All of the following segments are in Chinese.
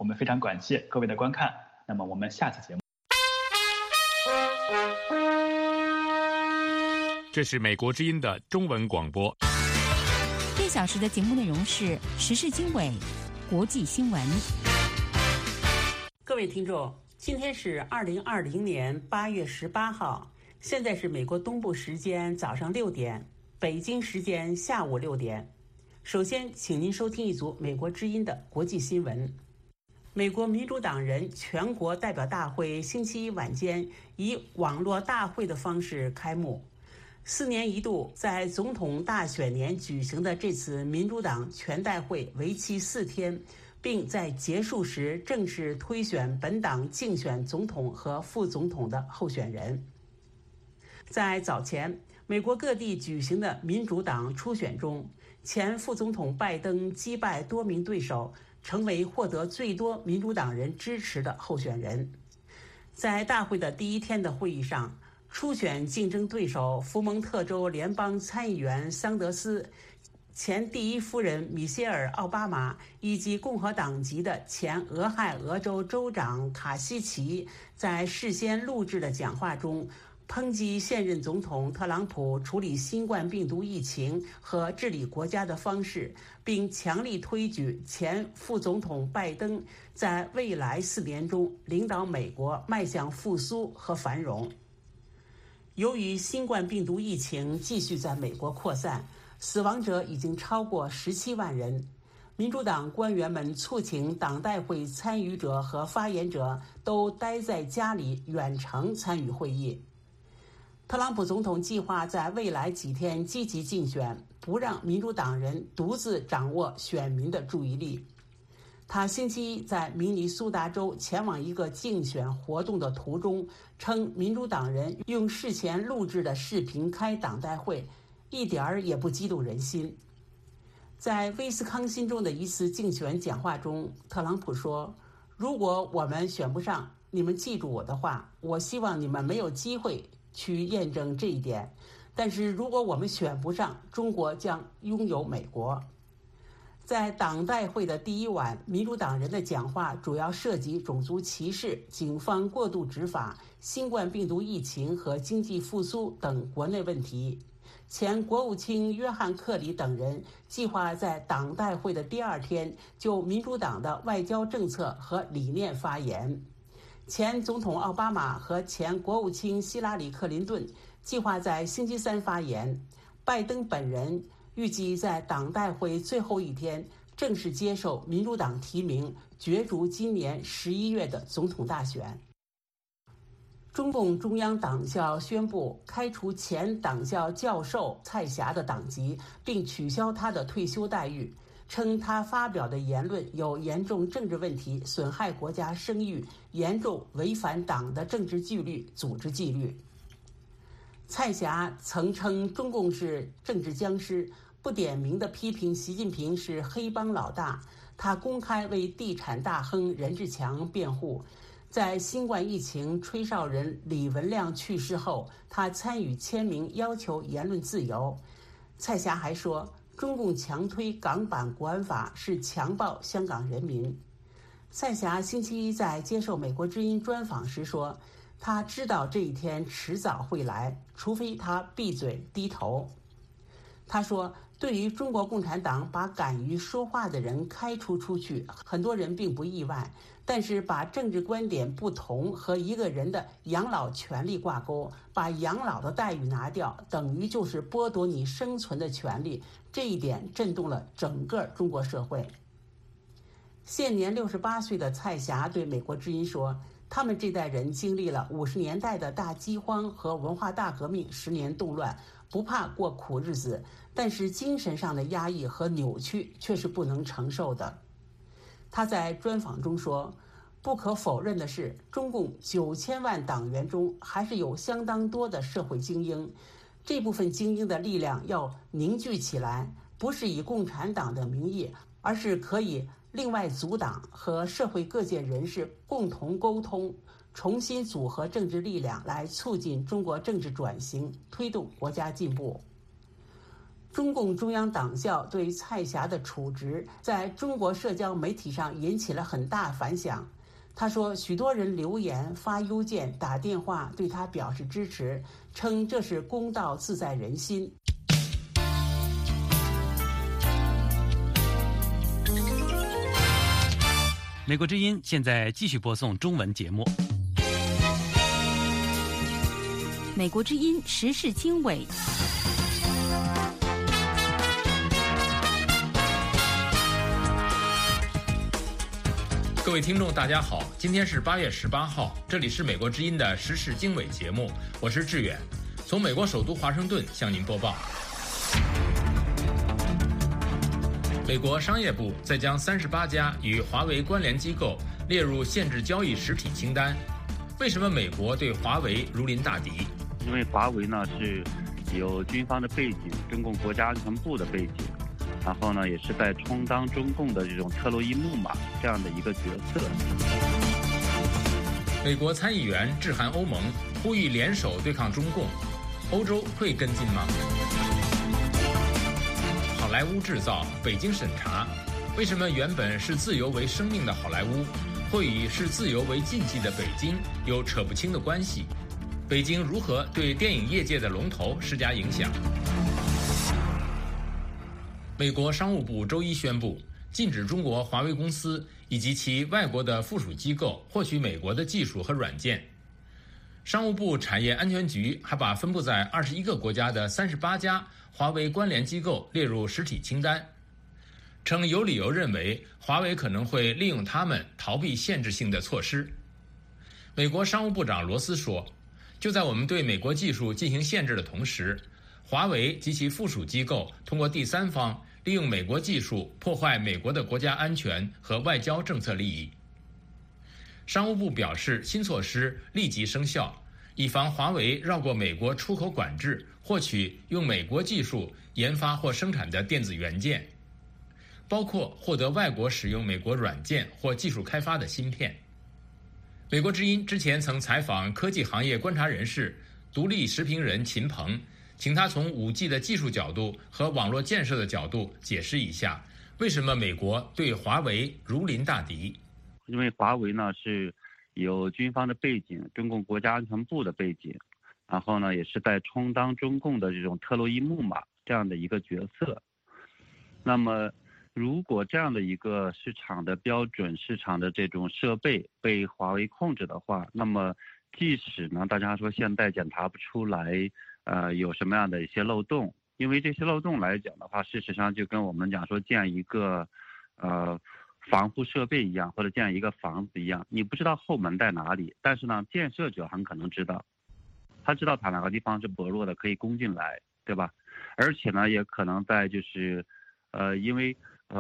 们非常感谢各位的观看，那么我们下次节目。 这是美国之音的中文广播。 1小时的节目内容是时事经纬、国际新闻。 各位听众，今天是2020年8月18号，现在是美国东部时间早上6点，北京时间下午6点。首先，请您收听一组美国之音的国际新闻。美国民主党人全国代表大会星期一晚间以网络大会的方式开幕。4年一度在总统大选年举行的这次民主党全代会为期4天，并在结束时正式推选本党竞选总统和副总统的候选人。在早前，美国各地举行的民主党初选中，前副总统拜登击败多名对手，成为获得最多民主党人支持的候选人。在大会的第一天的会议上，初选竞争对手福蒙特州联邦参议员桑德斯、前第一夫人米歇尔·奥巴马以及共和党籍的前俄亥俄州州长卡西奇，在事先录制的讲话中抨击现任总统特朗普处理新冠病毒疫情和治理国家的方式，并强力推举前副总统拜登在未来4年中领导美国迈向复苏和繁荣。由于新冠病毒疫情继续在美国扩散，死亡者已经超过17万人。民主党官员们促请党代会参与者和发言者都待在家里远程参与会议。特朗普总统计划在未来几天积极竞选，不让民主党人独自掌握选民的注意力。他星期一在明尼苏达州前往一个竞选活动的途中，称民主党人用事前录制的视频开党代会，一点儿也不激动人心。在威斯康辛州的一次竞选讲话中，特朗普说：“如果我们选不上，你们记住我的话，我希望你们没有机会去验证这一点。但是如果我们选不上，中国将拥有美国。”在党代会的第一晚，民主党人的讲话主要涉及种族歧视、警方过度执法、新冠病毒疫情和经济复苏等国内问题。前国务卿约翰·克里等人计划在党代会的第2天就民主党的外交政策和理念发言。前总统奥巴马和前国务卿希拉里·克林顿计划在星期3发言。拜登本人预计在党代会最后一天正式接受民主党提名，角逐今年11月的总统大选。中共中央党校宣布开除前党校教授蔡霞的党籍，并取消他的退休待遇，称他发表的言论有严重政治问题，损害国家声誉，严重违反党的政治纪律、组织纪律。蔡霞曾称中共是政治僵尸，不点名地批评习近平是黑帮老大。他公开为地产大亨任志强辩护。在新冠疫情吹哨人李文亮去世后，他参与签名要求言论自由。蔡霞还说，中共强推港版国安法是强暴香港人民。蔡霞星期一在接受美国之音专访时说，他知道这一天迟早会来，除非他闭嘴低头。他说，对于中国共产党把敢于说话的人开除出去，很多人并不意外，但是把政治观点不同和一个人的养老权利挂钩，把养老的待遇拿掉，等于就是剥夺你生存的权利，这一点震动了整个中国社会。现年68岁的蔡霞对美国之音说，他们这代人经历了50年代的大饥荒和文化大革命10年动乱，不怕过苦日子，但是精神上的压抑和扭曲却是不能承受的。他在专访中说，不可否认的是，中共9000万党员中还是有相当多的社会精英，这部分精英的力量要凝聚起来，不是以共产党的名义，而是可以另外组党和社会各界人士共同沟通，重新组合政治力量来促进中国政治转型，推动国家进步。 中共中央党校对蔡霞的处置在中国社交媒体上引起了很大反响。他说，许多人留言、发邮件、打电话对他表示支持，称这是公道自在人心。 美国之音现在继续播送中文节目。 美国之音时事经纬。 各位听众大家好，今天是8月18号，这里是美国之音的时事经纬节目，我是志远，从美国首都华盛顿向您播报。美国商业部再将38家与华为关联机构列入限制交易实体清单。为什么美国对华为如临大敌？ 因为华为呢是有军方的背景，中共国家安全部的背景，然后呢也是在充当中共的这种特洛伊木马这样的一个角色。 美国参议员致函欧盟，呼吁联手对抗中共，欧洲会跟进吗？好莱坞制造，北京审查，为什么原本视自由为生命的好莱坞，会与视自由为禁忌的北京有扯不清的关系？北京如何对电影业界的龙头施加影响？美国商务部周一宣布，禁止中国华为公司以及其外国的附属机构获取美国的技术和软件。商务部产业安全局还把分布在21个国家的38家华为关联机构列入实体清单，称有理由认为华为可能会利用它们逃避限制性的措施。美国商务部长罗斯说，就在我们对美国技术进行限制的同时，华为及其附属机构通过第三方利用美国技术破坏美国的国家安全和外交政策利益。商务部表示，新措施立即生效，以防华为绕过美国出口管制，获取用美国技术研发或生产的电子元件，包括获得外国使用美国软件或技术开发的芯片。美国之音之前曾采访科技行业观察人士、独立时评人秦鹏，请他从 5G 的技术角度和网络建设的角度解释一下，为什么美国对华为如临大敌。 因为华为呢是有军方的背景，中共国家安全部的背景，然后呢也是在充当中共的这种特洛伊木马这样的一个角色。那么如果这样的一个市场的标准、市场的这种设备被华为控制的话，那么即使呢大家说现在检查不出来有什么样的一些漏洞，因为这些漏洞来讲的话，事实上就跟我们讲说建一个防护设备一样，或者建一个房子一样，你不知道后门在哪里，但是呢建设者很可能知道，他知道他哪个地方是薄弱的，可以攻进来，对吧？而且呢也可能在就是因为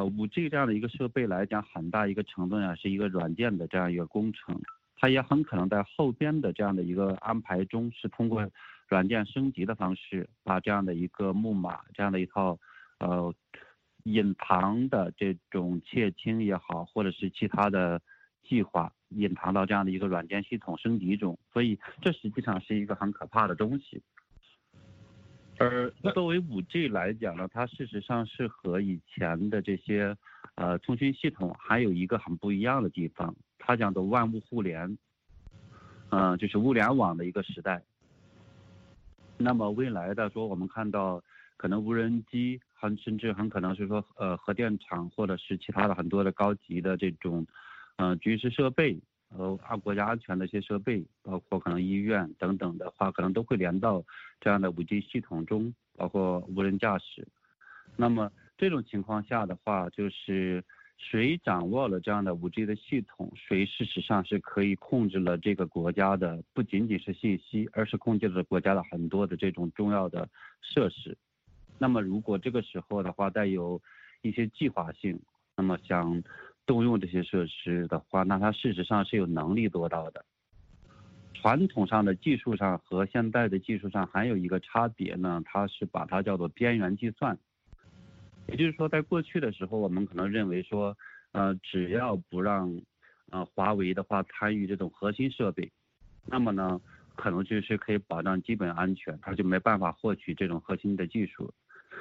5G 这样的一个设备来讲，很大一个程度上是一个软件的这样一个工程，它也很可能在后边的这样的一个安排中，是通过软件升级的方式，把这样的一个木马，这样的一套隐藏的这种窃听也好，或者是其他的计划隐藏到这样的一个软件系统升级中，所以这实际上是一个很可怕的东西。而作为5G 来讲呢，它事实上是和以前的这些通讯系统还有一个很不一样的地方，它讲的万物互联，就是物联网的一个时代。那么未来的说，我们看到可能无人机甚至很可能是说核电厂或者是其他的很多的高级的这种军事设备国家安全的一些设备，包括可能医院等等的话，可能都会连到这样的5G 系统中，包括无人驾驶。那么这种情况下的话，就是谁掌握了这样的5G 的系统，谁事实上是可以控制了这个国家的不仅仅是信息，而是控制了国家的很多的这种重要的设施。那么如果这个时候的话带有一些计划性，那么想动用这些设施的话，那它事实上是有能力做到的。传统上的技术上和现在的技术上还有一个差别呢，它是把它叫做边缘计算。也就是说，在过去的时候，我们可能认为说，只要不让华为的话参与这种核心设备，那么呢，可能就是可以保障基本安全，它就没办法获取这种核心的技术。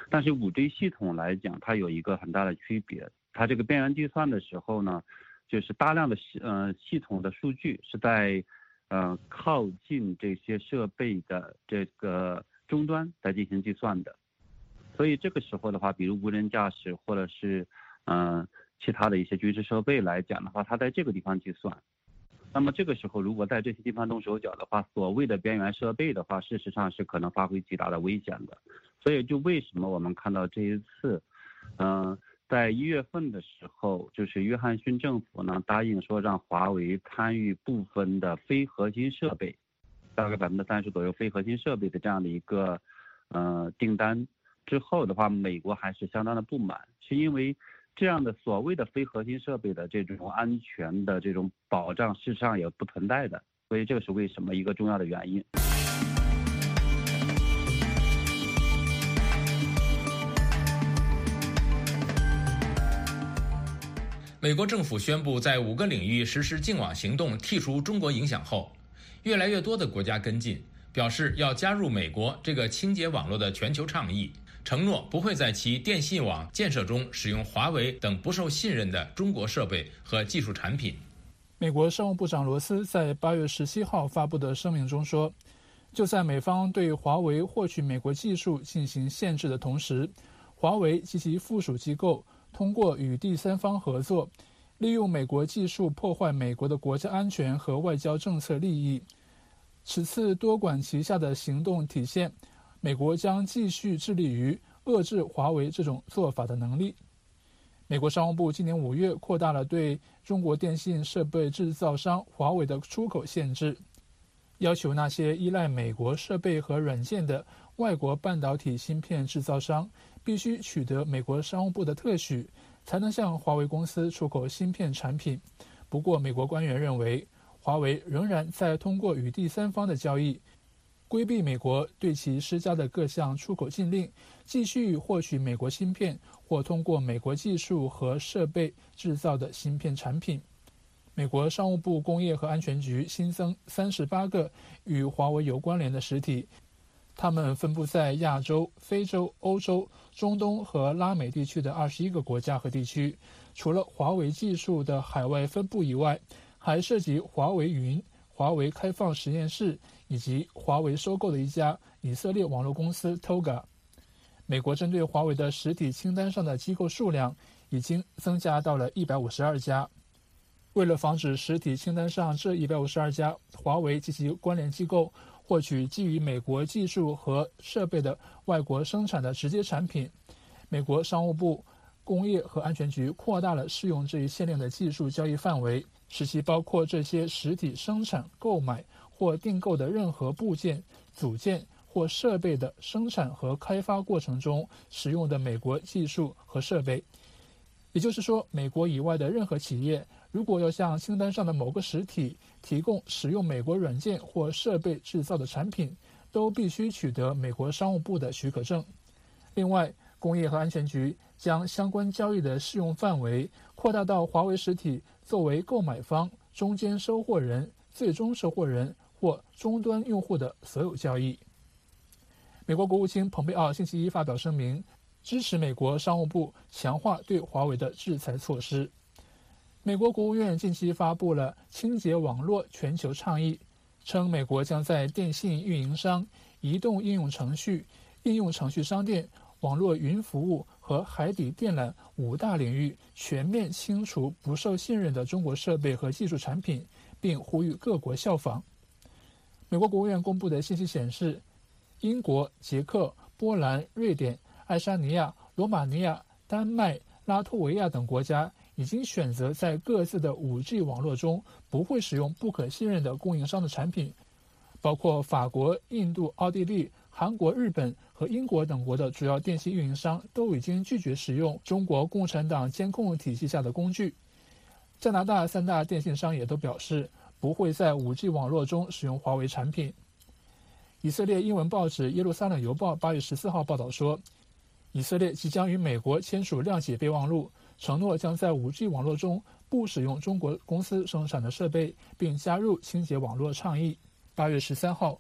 但是 5G 系统来讲，它有一个很大的区别，它这个边缘计算的时候呢，就是大量的系统的数据是在靠近这些设备的这个终端来进行计算的，所以这个时候的话，比如无人驾驶或者是其他的一些军事设备来讲的话，它在这个地方计算。那么这个时候如果在这些地方动手脚的话，所谓的边缘设备的话，事实上是可能发挥极大的危险的。所以就为什么我们看到这一次在1月份的时候，就是约翰逊政府呢答应说让华为参与部分的非核心设备，大概30%左右非核心设备的这样的一个订单之后的话，美国还是相当的不满，是因为这样的所谓的非核心设备的这种安全的这种保障事实上也不存在的，所以这个是为什么一个重要的原因。 美国政府宣布在5个领域实施净网行动，剔除中国影响后，越来越多的国家跟进，表示要加入美国这个清洁网络的全球倡议，承诺不会在其电信网建设中使用华为等不受信任的中国设备和技术产品。 美国商务部长罗斯在8月17号发布的声明中说，就在美方对华为获取美国技术进行限制的同时，华为及其附属机构通过与第三方合作，利用美国技术破坏美国的国家安全和外交政策利益。此次多管齐下的行动体现，美国将继续致力于遏制华为这种做法的能力。美国商务部今年5月扩大了对中国电信设备制造商华为的出口限制，要求那些依赖美国设备和软件的外国半导体芯片制造商必须取得美国商务部的特许，才能向华为公司出口芯片产品。不过，美国官员认为，华为仍然在通过与第三方的交易，规避美国对其施加的各项出口禁令，继续获取美国芯片或通过美国技术和设备制造的芯片产品。美国商务部工业和安全局新增38个与华为有关联的实体，它们分布在亚洲、非洲、欧洲、中东和拉美地区的21个国家和地区。除了华为技术的海外分布以外，还涉及华为云、华为开放实验室以及华为收购的一家以色列网络公司 Toga。 美国针对华为的实体清单上的机构数量已经增加到了152家。为了防止实体清单上这152家华为及其关联机构获取基于美国技术和设备的外国生产的直接产品，美国商务部工业和安全局扩大了适用这一限令的技术交易范围，使其包括这些实体生产、购买或订购的任何部件、组件或设备的生产和开发过程中使用的美国技术和设备。也就是说，美国以外的任何企业如果要向清单上的某个实体提供使用美国软件或设备制造的产品，都必须取得美国商务部的许可证。另外，工业和安全局将相关交易的适用范围扩大到华为实体作为购买方、中间收货人、最终收货人或终端用户的所有交易。美国国务卿蓬佩奥星期一发表声明，支持美国商务部强化对华为的制裁措施。美国国务院近期发布了清洁网络全球倡议，称美国将在电信运营商、移动应用程序、应用程序商店、网络云服务和海底电缆5大领域全面清除不受信任的中国设备和技术产品，并呼吁各国效仿。美国国务院公布的信息显示，英国、捷克、波兰、瑞典、爱沙尼亚、罗马尼亚、丹麦、拉脱维亚等国家已经选择在各自的 5G 网络中不会使用不可信任的供应商的产品，包括法国、印度、奥地利、韩国、日本和英国等国的主要电信运营商都已经拒绝使用中国共产党监控体系下的工具。加拿大3大电信商也都表示不会在 5G 网络中使用华为产品。以色列英文报纸耶路撒冷邮报8月14号报道说，以色列即将与美国签署谅解备忘录，承诺将在 5G 网络中不使用中国公司生产的设备，并加入清洁网络倡议。8月13号，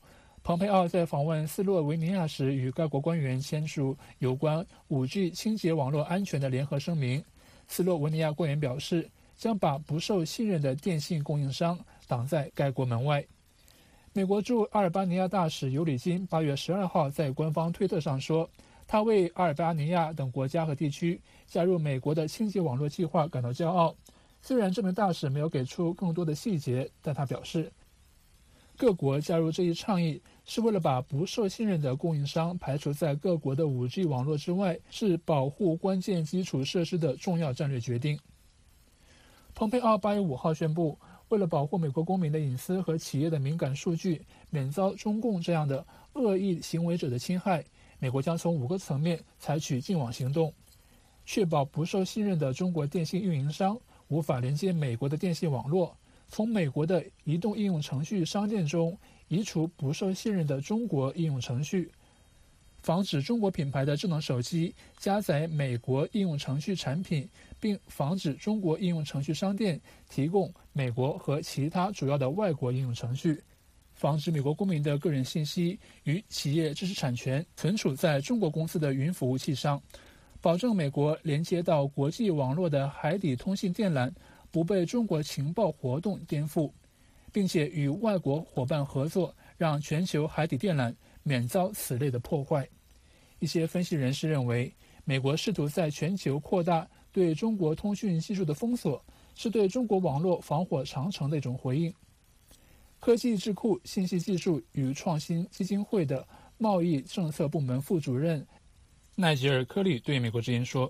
蓬佩奥在访问斯洛维尼亚时，与该国官员签署有关 5G 清洁网络安全的联合声明。斯洛维尼亚官员表示，将把不受信任的电信供应商挡在该国门外。美国驻阿尔巴尼亚大使尤里金8月12号在官方推特上说，他为阿尔巴尼亚等国家和地区加入美国的清洁网络计划感到骄傲。虽然这名大使没有给出更多的细节，但他表示，各国加入这一倡议是为了把不受信任的供应商排除在各国的 5G 网络之外，是保护关键基础设施的重要战略决定。蓬佩奥8月5号宣布，为了保护美国公民的隐私和企业的敏感数据免遭中共这样的恶意行为者的侵害，美国将从5个层面采取净网行动，确保不受信任的中国电信运营商无法连接美国的电信网络，从美国的移动应用程序商店中移除不受信任的中国应用程序，防止中国品牌的智能手机加载美国应用程序产品，并防止中国应用程序商店提供美国和其他主要的外国应用程序，防止美国公民的个人信息与企业知识产权存储在中国公司的云服务器上，保证美国连接到国际网络的海底通信电缆不被中国情报活动颠覆，并且与外国伙伴合作，让全球海底电缆免遭此类的破坏。一些分析人士认为，美国试图在全球扩大对中国通讯技术的封锁，是对中国网络防火长城的一种回应。科技智库信息技术与创新基金会的贸易政策部门副主任奈吉尔·科利对美国之音说，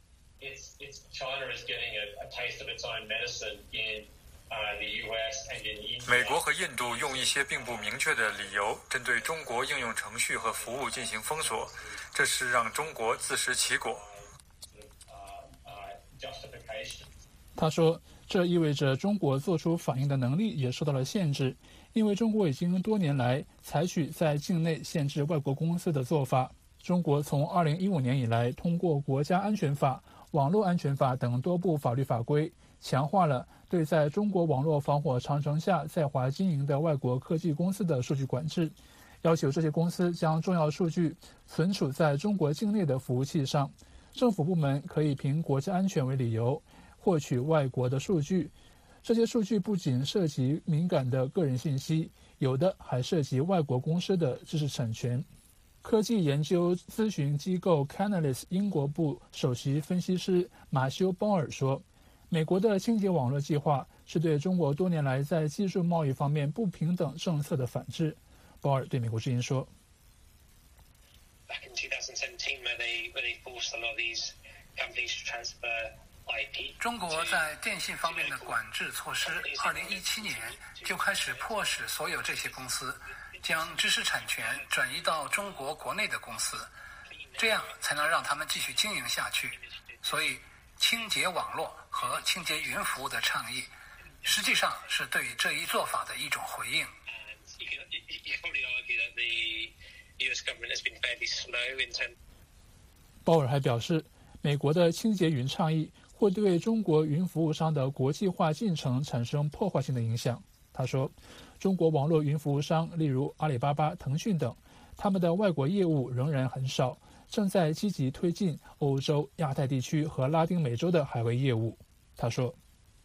美国和印度用一些并不明确的理由针对中国应用程序和服务进行封锁，这是让中国自食其果。 他说，这意味着中国做出反应的能力也受到了限制，因为中国已经多年来采取在境内限制外国公司的做法。中国从2015年以来，通过国家安全法、网络安全法等多部法律法规，强化了对在中国网络防火长城下在华经营的外国科技公司的数据管制，要求这些公司将重要数据存储在中国境内的服务器上。政府部门可以凭国家安全为理由获取外国的数据，这些数据不仅涉及敏感的个人信息，有的还涉及外国公司的知识产权。科技研究咨询机构 Canalys 英国部首席分析师马修·鲍尔说，美国的清洁网络计划是对中国多年来在技术贸易方面不平等政策的反制。鲍尔对美国之音说， 中国在电信方面的管制措施2017年就开始迫使所有这些公司将知识产权转移到中国国内的公司，这样才能让他们继续经营下去。所以清洁网络和清洁云服务的倡议实际上是对这一做法的一种回应。 鲍尔还表示，美国的清洁云倡议会对中国云服务商的国际化进程产生破坏性的影响。他说，中国网络云服务商，例如阿里巴巴、腾讯等，他们的外国业务仍然很少，正在积极推进欧洲、亚太地区和拉丁美洲的海外业务。他说，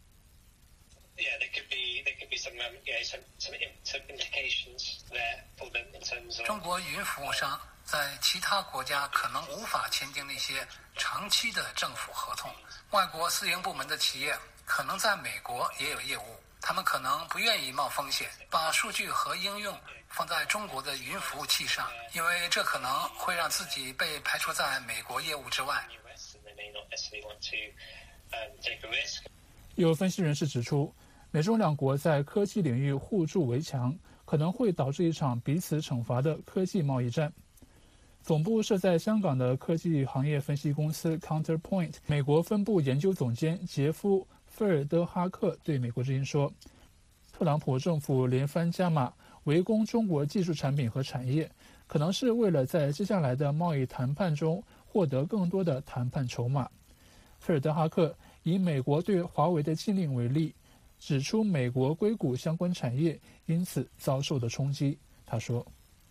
中国云服务商在其他国家可能无法签订那些长期的政府合同，外国私营部门的企业可能在美国也有业务，他们可能不愿意冒风险把数据和应用放在中国的云服务器上，因为这可能会让自己被排除在美国业务之外。 有分析人士指出，美中两国在科技领域互助为强，可能会导致一场彼此惩罚的科技贸易战。总部设在香港的科技行业分析公司 Counterpoint 美国分部研究总监杰夫·菲尔德哈克对美国之音说，特朗普政府连番加码围攻中国技术产品和产业，可能是为了在接下来的贸易谈判中获得更多的谈判筹码。菲尔德哈克以美国对华为的禁令为例，指出美国硅谷相关产业因此遭受的冲击。他说，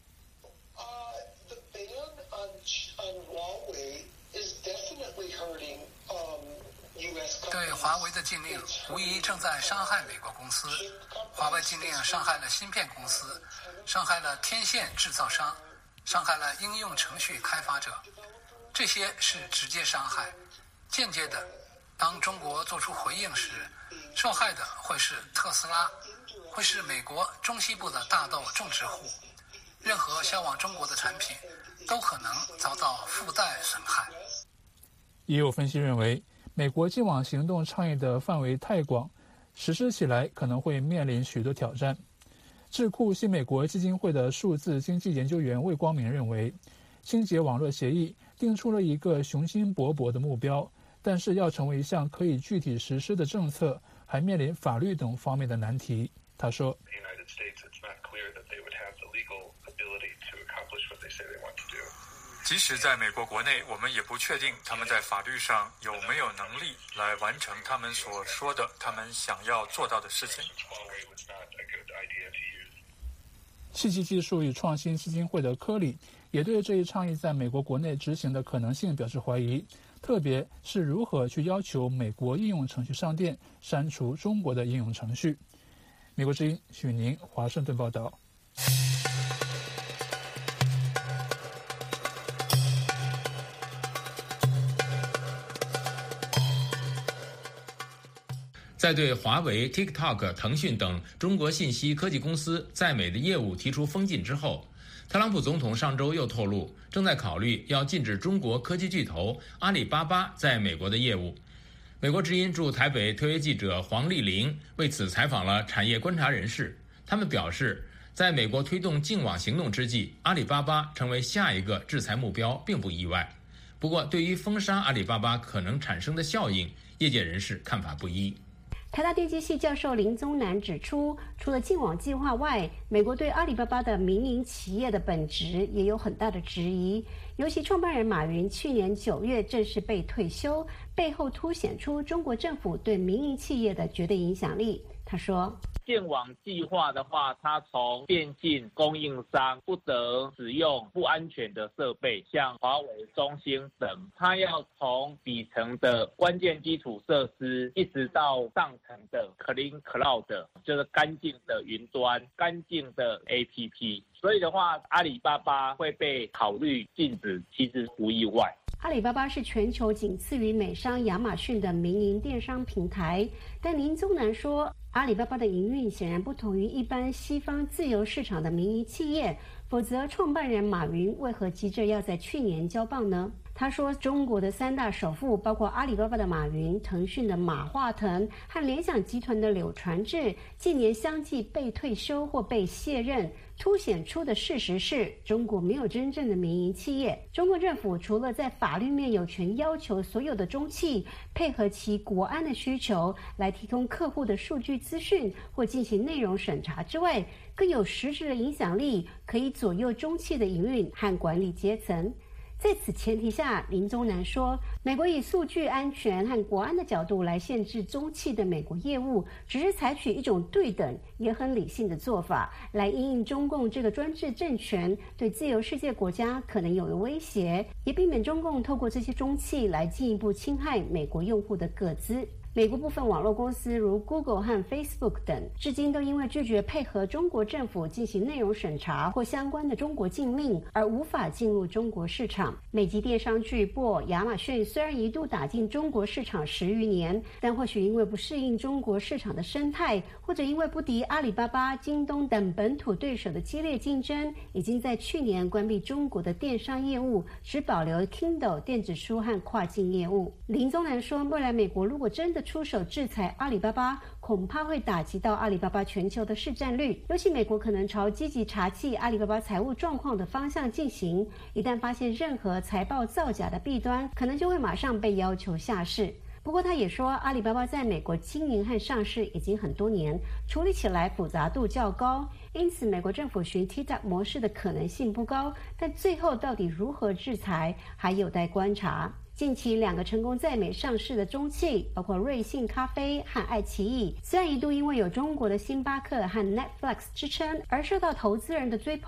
的禁令无疑正在伤害美国公司。华为禁令伤害了芯片公司，伤害了天线制造商，伤害了应用程序开发者。这些是直接伤害，间接的，当中国做出回应时，受害的会是特斯拉，会是美国中西部的大豆种植户。任何销往中国的产品都可能遭到附带损害。 也有分析认为，美国净网行动倡议的范围太广，实施起来可能会面临许多挑战。智库新美国基金会的数字经济研究员魏光明认为，清洁网络协议定出了一个雄心勃勃的目标，但是要成为一项可以具体实施的政策，还面临法律等方面的难题。他说， 即使在美国国内，我们也不确定他们在法律上有没有能力来完成他们所说的他们想要做到的事情。 信息技术与创新基金会的科里也对这一倡议在美国国内执行的可能性表示怀疑，特别是如何去要求美国应用程序商店删除中国的应用程序。美国之音许宁华盛顿报道。 在对华为、TikTok、腾讯等中国信息科技公司在美的业务提出封禁之后，特朗普总统上周又透露，正在考虑要禁止中国科技巨头阿里巴巴在美国的业务。美国之音驻台北特约记者黄丽玲为此采访了产业观察人士，他们表示，在美国推动净网行动之际，阿里巴巴成为下一个制裁目标并不意外。不过，对于封杀阿里巴巴可能产生的效应，业界人士看法不一。 台大电机系教授林宗南指出，除了净网计划外，美国对阿里巴巴的民营企业的本质也有很大的质疑。尤其创办人马云去年9月正式被退休，背后凸显出中国政府对民营企业的绝对影响力。他说， 建网计划的话，它从电信供应商不得使用不安全的设备，像华为、中兴等，它要从底层的关键基础设施，一直到上层的 Clean Cloud， 就是干净的云端、干净的 APP。所以的话，阿里巴巴会被考虑禁止，其实不意外。 阿里巴巴是全球仅次于美商亚马逊的民营电商平台，但林宗南说，阿里巴巴的营运显然不同于一般西方自由市场的民营企业，否则创办人马云为何急着要在去年交棒呢？他说，中国的3大首富，包括阿里巴巴的马云、腾讯的马化腾和联想集团的柳传志，近年相继被退休或被卸任，凸显出的事实是，中国没有真正的民营企业。中国政府除了在法律面有权要求所有的中企配合其国安的需求来提供客户的数据资讯或进行内容审查之外，更有实质的影响力，可以左右中企的营运和管理阶层。在此前提下，林宗南说，美国以数据安全和国安的角度来限制中企的美国业务，只是采取一种对等也很理性的做法，来因应中共这个专制政权对自由世界国家可能有的威胁，也避免中共透过这些中企来进一步侵害美国用户的个资。美国部分网络公司如 Google 和 Facebook 等，至今都因为拒绝配合中国政府进行内容审查或相关的中国禁令，而无法进入中国市场。美籍电商巨擘亚马逊虽然一度打进中国市场10余年，但或许因为不适应中国市场的生态，或者因为不敌阿里巴巴、京东等本土对手的激烈竞争，已经在去年关闭中国的电商业务，只保留 Kindle 电子书和跨境业务。林宗南说，未来美国如果真的出手制裁阿里巴巴，恐怕会打击到阿里巴巴全球的市占率，尤其美国可能朝积极查缉阿里巴巴财务状况的方向进行，一旦发现任何财报造假的弊端，可能就会马上被要求下市。不过他也说，阿里巴巴在美国经营和上市已经很多年，处理起来复杂度较高，因此美国政府循 TTAP 模式的可能性不高，但最后到底如何制裁还有待观察。近期2个成功在美上市的中企，包括瑞幸咖啡和爱奇艺，虽然一度因为有中国的星巴克和 Netflix 支撑而受到投资人的追捧，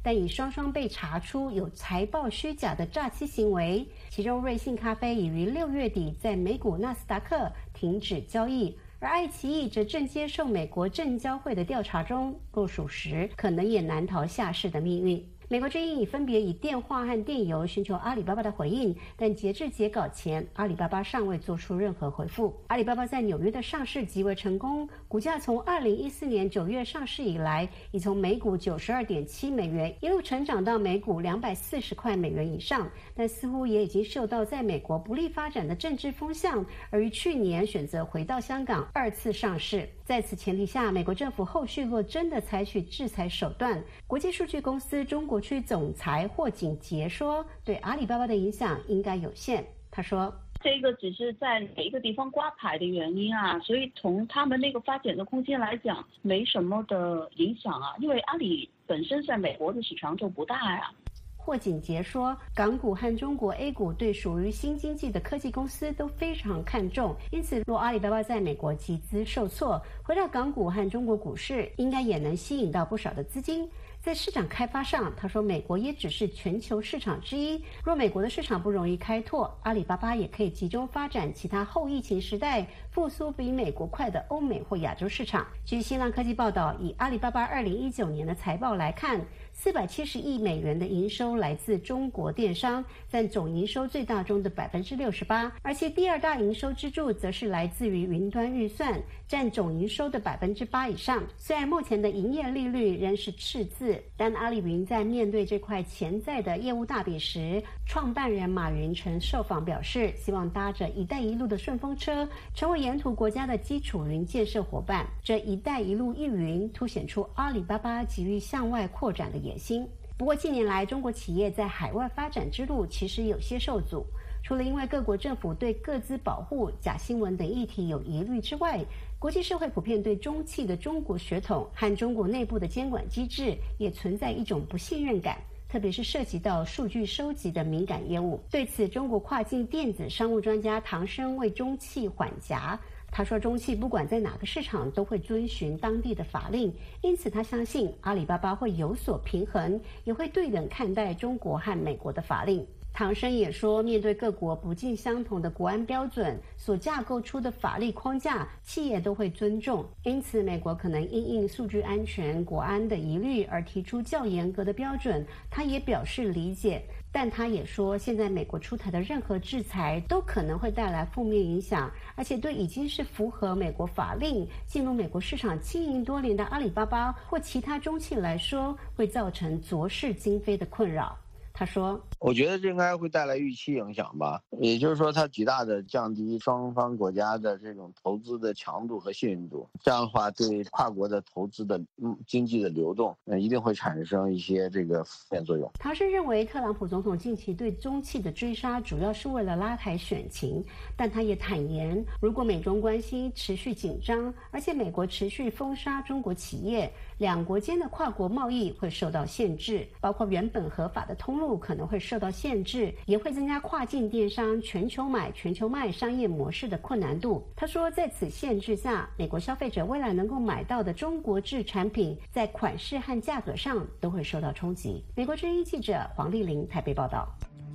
但已双双被查出有财报虚假的诈欺行为。其中，瑞幸咖啡已于6月底在美股纳斯达克停止交易，而爱奇艺则正接受美国证交会的调查中，若属实，可能也难逃下市的命运。美国之音已分别以电话和电邮寻求阿里巴巴的回应，但截至截稿前，阿里巴巴尚未做出任何回复。阿里巴巴在纽约的上市极为成功，股价从2014年9月上市以来，已从每股92.7美元一路成长到每股240块美元以上，但似乎也已经受到在美国不利发展的政治风向，而于去年选择回到香港2次上市。在此前提下，美国政府后续若真的采取制裁手段，国际数据公司中国区总裁霍景杰说，对阿里巴巴的影响应该有限。他说， 这个只是在每一个地方挂牌的原因啊，所以从他们那个发展的空间来讲，没什么的影响啊，因为阿里本身在美国的市场就不大呀。 霍景杰说，港股和中国 A 股对属于新经济的科技公司都非常看重，因此若阿里巴巴在美国集资受挫，回到港股和中国股市，应该也能吸引到不少的资金。在市场开发上，他说美国也只是全球市场之一，若美国的市场不容易开拓，阿里巴巴也可以集中发展其他后疫情时代复苏比美国快的欧美或亚洲市场。据新浪科技报道，以阿里巴巴2019年的财报来看，470亿美元的营收来自中国电商，占总营收最大中的68%，而其第二大营收支柱则是来自于云端运算，占总营收的8%以上。虽然目前的营业利率仍是赤字，但阿里云在面对这块潜在的业务大饼时，创办人马云曾受访表示，希望搭着一带一路的顺风车，成为沿途国家的基础云建设伙伴。这一带一路一云凸显出阿里巴巴急于向外扩展的野心。不过近年来，中国企业在海外发展之路其实有些受阻，除了因为各国政府对个资保护、假新闻等议题有疑虑之外，国际社会普遍对中企的中国血统和中国内部的监管机制也存在一种不信任感，特别是涉及到数据收集的敏感业务。对此，中国跨境电子商务专家唐生为中企缓颊。他说，中企不管在哪个市场都会遵循当地的法令，因此他相信阿里巴巴会有所平衡，也会对等看待中国和美国的法令。唐生也说，面对各国不尽相同的国安标准所架构出的法律框架，企业都会尊重，因此美国可能因应数据安全、国安的疑虑而提出较严格的标准，他也表示理解。但他也说，现在美国出台的任何制裁都可能会带来负面影响，而且对已经是符合美国法令进入美国市场经营多年的阿里巴巴或其他中企来说，会造成浊世今非的困扰。他说， 我觉得这应该会带来预期影响吧，也就是说它极大的降低双方国家的这种投资的强度和信任度，这样的话对跨国的投资的经济的流动一定会产生一些这个负面作用。 唐生认为特朗普总统近期对中企的追杀主要是为了拉抬选情，但他也坦言，如果美中关系持续紧张，而且美国持续封杀中国企业，两国间的跨国贸易会受到限制，包括原本合法的通路可能会受到限制，也会增加跨境电商全球买全球卖商业模式的困难度。他说，在此限制下，美国消费者未来能够买到的中国制产品在款式和价格上都会受到冲击。美国之音记者黄丽玲台北报道。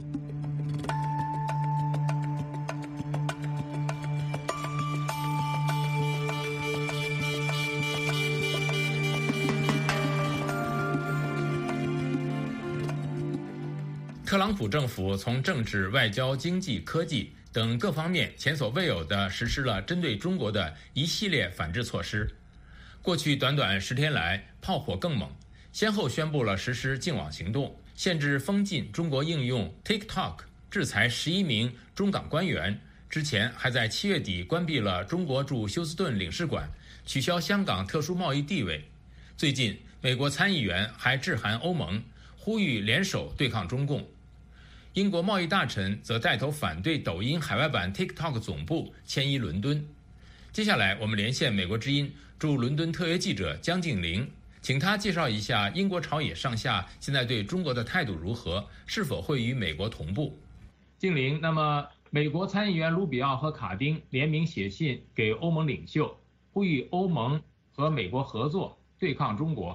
特朗普政府从政治、外交、经济、科技等各方面前所未有地实施了针对中国的一系列反制措施。过去短短10天来，炮火更猛，先后宣布了实施净网行动，限制封禁中国应用 TikTok， 制裁11名中港官员。之前还在7月底关闭了中国驻休斯顿领事馆，取消香港特殊贸易地位。最近，美国参议员还致函欧盟，呼吁联手对抗中共。英国贸易大臣则带头反对抖音海外版 TikTok 总部迁移伦敦。接下来我们连线美国之音驻伦敦特约记者江静玲，请他介绍一下英国朝野上下现在对中国的态度如何，是否会与美国同步。 静玲，那么美国参议员卢比奥和卡丁联名写信给欧盟领袖，呼吁欧盟和美国合作对抗中国。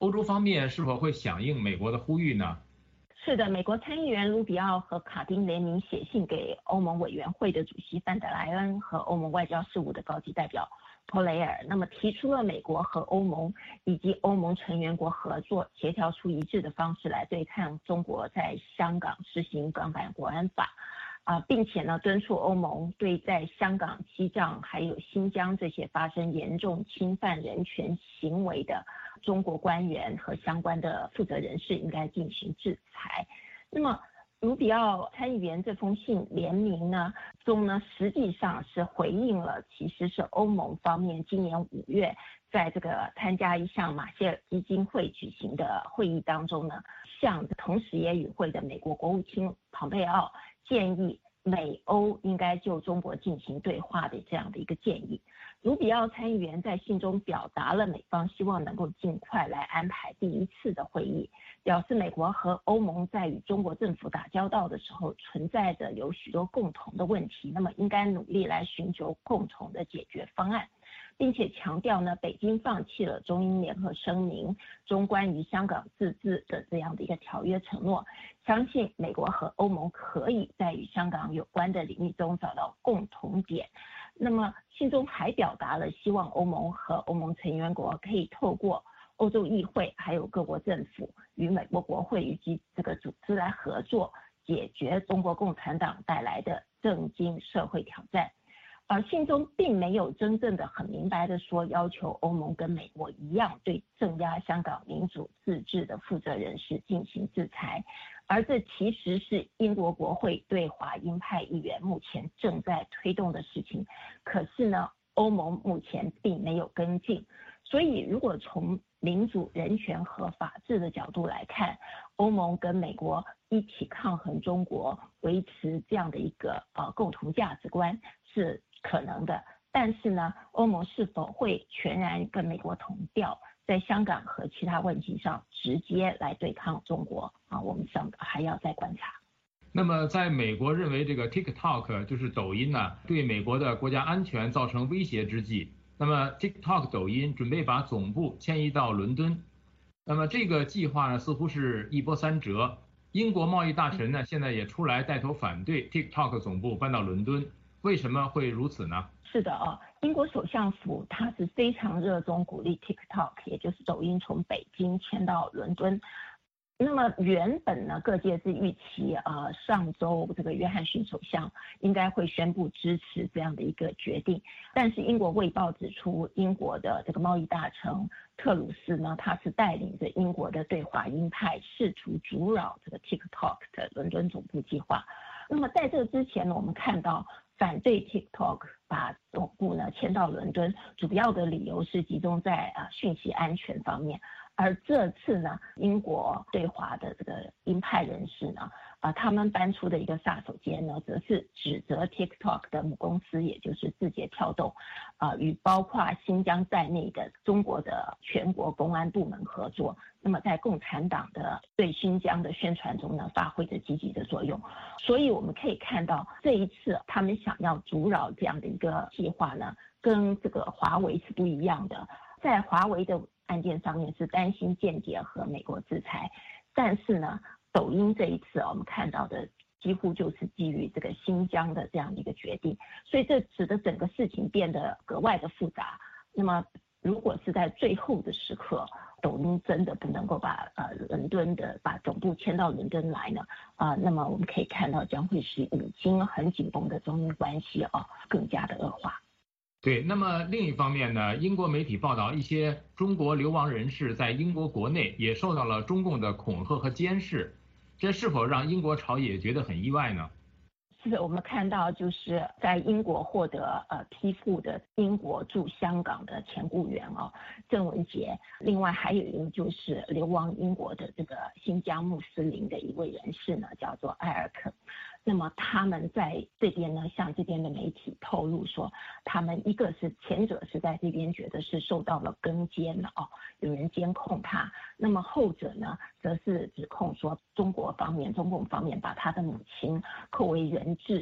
欧洲方面是否会响应美国的呼吁呢？ 是的，美国参议员卢比奥和卡丁联名写信给欧盟委员会的主席范德莱恩和欧盟外交事务的高级代表托雷尔，那么提出了美国和欧盟以及欧盟成员国合作，协调出一致的方式来对抗中国在香港施行港版国安法。并且呢，敦促欧盟对在香港、西藏还有新疆这些发生严重侵犯人权行为的中国官员和相关的负责人士应该进行制裁。那么卢比奥参议员这封信联名呢中呢，实际上是回应了其实是欧盟方面今年5月在这个参加一项马歇尔基金会举行的会议当中呢，向同时也与会的美国国务卿蓬佩奥建议美欧应该就中国进行对话的这样的一个建议。卢比奥参议员在信中表达了美方希望能够尽快来安排第一次的会议，表示美国和欧盟在与中国政府打交道的时候存在着有许多共同的问题，那么应该努力来寻求共同的解决方案，并且强调呢，北京放弃了中英联合声明中关于香港自治的这样的一个条约承诺，相信美国和欧盟可以在与香港有关的领域中找到共同点。那么信中还表达了希望欧盟和欧盟成员国可以透过欧洲议会还有各国政府与美国国会以及这个组织来合作，解决中国共产党带来的政经社会挑战。而信中并没有真正的很明白的说要求欧盟跟美国一样对镇压香港民主自治的负责人士进行制裁，而这其实是英国国会对华鹰派议员目前正在推动的事情，可是呢，欧盟目前并没有跟进。所以如果从民主、人权和法治的角度来看，欧盟跟美国一起抗衡中国，维持这样的一个共同价值观是可能的。但是呢，欧盟是否会全然跟美国同调，在香港和其他问题上直接来对抗中国我们还要再观察。 那么在美国认为这个 TikTok 就是抖音呢，对美国的国家安全造成威胁之际，那么 TikTok 抖音准备把总部迁移到伦敦。那么这个计划呢，似乎是一波三折。英国贸易大臣呢，现在也出来带头反对 TikTok 总部搬到伦敦。为什么会如此呢？ 是的英国首相府他是非常热衷鼓励 TikTok， 也就是抖音从北京迁到伦敦。那么原本呢，各界是预期上周这个约翰逊首相应该会宣布支持这样的一个决定，但是英国卫报指出，英国的这个贸易大臣特鲁斯呢，他是带领着英国的对华鹰派试图阻扰这个 TikTok 的伦敦总部计划。那么在这之前呢，我们看到反对 TikTok 把总部呢迁到伦敦，主要的理由是集中在讯息安全方面。而这次呢，英国对华的这个鹰派人士呢，他们搬出的一个杀手锏呢，则是指责 TikTok 的母公司，也就是字节跳动，与包括新疆在内的中国的全国公安部门合作，那么在共产党的对新疆的宣传中呢，发挥着积极的作用。所以我们可以看到，这一次他们想要阻扰这样的一个计划呢，跟这个华为是不一样的。在华为的案件上面是担心间谍和美国制裁，但是呢，抖音这一次我们看到的几乎就是基于这个新疆的这样的一个决定，所以这使得整个事情变得格外的复杂。那么如果是在最后的时刻，抖音真的不能够把把总部迁到伦敦来呢，那么我们可以看到将会使已经很紧绷的中英关系更加的恶化。 对，那么另一方面呢，英国媒体报道一些中国流亡人士在英国国内也受到了中共的恐吓和监视，这是否让英国朝野觉得很意外呢？ 是的，我们看到就是在英国获得批复的英国驻香港的前雇员郑文杰，另外还有一个就是流亡英国的这个新疆穆斯林的一位人士呢，叫做埃尔肯。那么他们在这边呢，向这边的媒体透露说，他们一个是前者是在这边觉得是受到了跟监有人监控他，那么后者呢，则是指控说中共方面把他的母亲扣为人质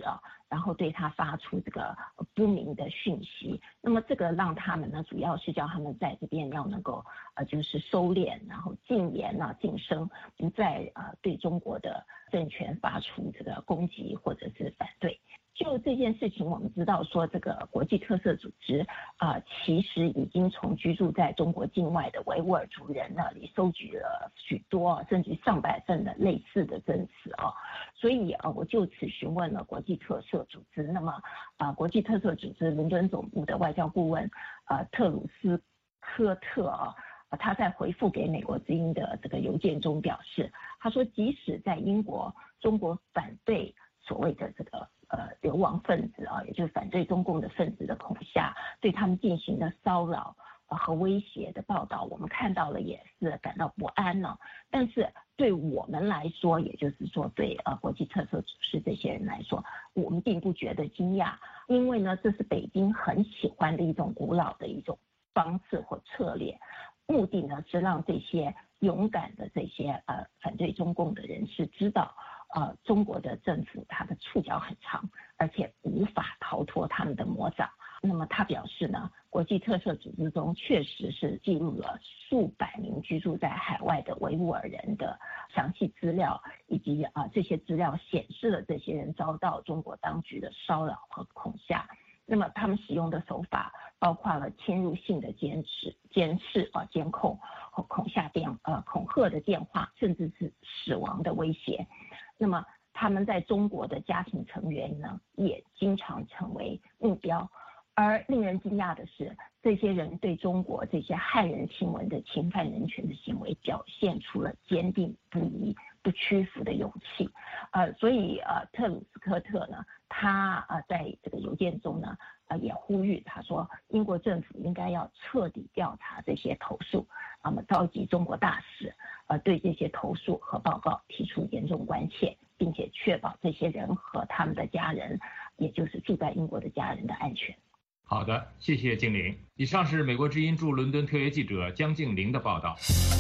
然后对他发出这个不明的讯息。那么这个让他们呢，主要是叫他们在这边要能够就是收敛，然后禁言啊、晋升，不再对中国的政权发出这个攻击或者是反对。就这件事情，我们知道说，这个国际特赦组织其实已经从居住在中国境外的维吾尔族人那里收集了许多甚至上百份的类似的证词所以我就此询问了国际特赦组织。那么国际特赦组织伦敦总部的外交顾问特鲁斯科特他在回复给美国之音的这个邮件中表示，他说即使在英国，中国反对所谓的这个流亡分子也就是反对中共的分子的恐吓，对他们进行的骚扰和威胁的报道，我们看到了也是感到不安呢。但是对我们来说，也就是说对国际特赦组织这些人来说，我们并不觉得惊讶，因为呢这是北京很喜欢的一种古老的一种方式或策略，目的呢是让这些勇敢的这些反对中共的人士知道中国的政府它的触角很长，而且无法逃脱他们的魔掌。那么他表示呢，国际特赦组织中确实是记录了数百名居住在海外的维吾尔人的详细资料，以及这些资料显示了这些人遭到中国当局的骚扰和恐吓。那么他们使用的手法包括了侵入性的监视、监控和恐吓的电话，甚至是死亡的威胁。那么他们在中国的家庭成员呢，也经常成为目标。而令人惊讶的是，这些人对中国这些骇人听闻的侵犯人权的行为表现出了坚定不移、不屈服的勇气。所以特鲁斯科特呢，他在这个邮件中呢，也呼吁他说，英国政府应该要彻底调查这些投诉，召集中国大使，对这些投诉和报告提出严重关切，并且确保这些人和他们的家人，也就是住在英国的家人的安全。 好的，谢谢静玲。以上是美国之音驻伦敦特约记者江静玲的报道。